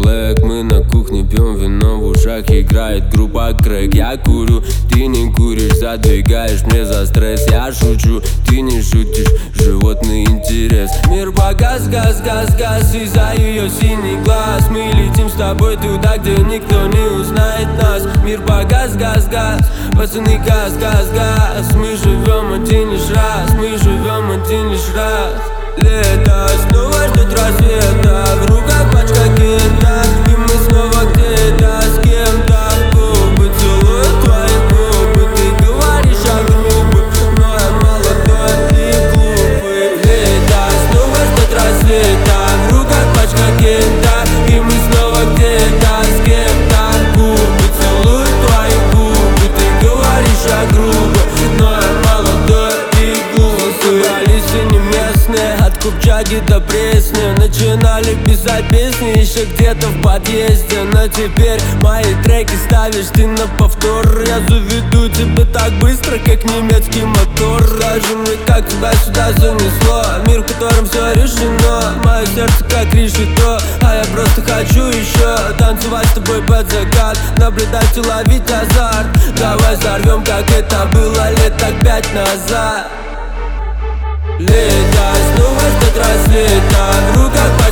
Black, мы на кухне пьем вино, в ушах играет группа Крэк. Я курю, ты не куришь, задвигаешь мне за стресс. Я шучу, ты не шутишь, животный интерес. Мир погас, газ, газ, газ, из-за ее синий глаз. Мы летим с тобой туда, где никто не узнает нас. Мир погас, газ, газ, пацаны, газ, газ, газ. Мы живем один лишь раз, мы живем один лишь раз. Лето снова ждет рассвета, в руках пачка кента, и мы снова где-то с кем-то. Губы целуют твои губы, ты говоришь о грубых, но я молодой и глупый. Лето снова ждет рассвета, в руках пачка кента, и мы снова где-то с кем-то. Губы целуют твои губы, ты говоришь о грубых, но я молодой и глупый. Собрались и не местные, от Купчаги до Пресни, начинали писать песни еще где-то в подъезде. Но теперь мои треки ставишь ты на повтор. Я заведу тебя так быстро, как немецкий мотор. Скажи мне, как тебя сюда занесло, мир, в котором все решено. Мое сердце как решето, а я просто хочу еще танцевать с тобой под закат, наблюдать и ловить азарт. Давай взорвем, как это было лет так 5 назад. Лето снова ждет рассвета, в руках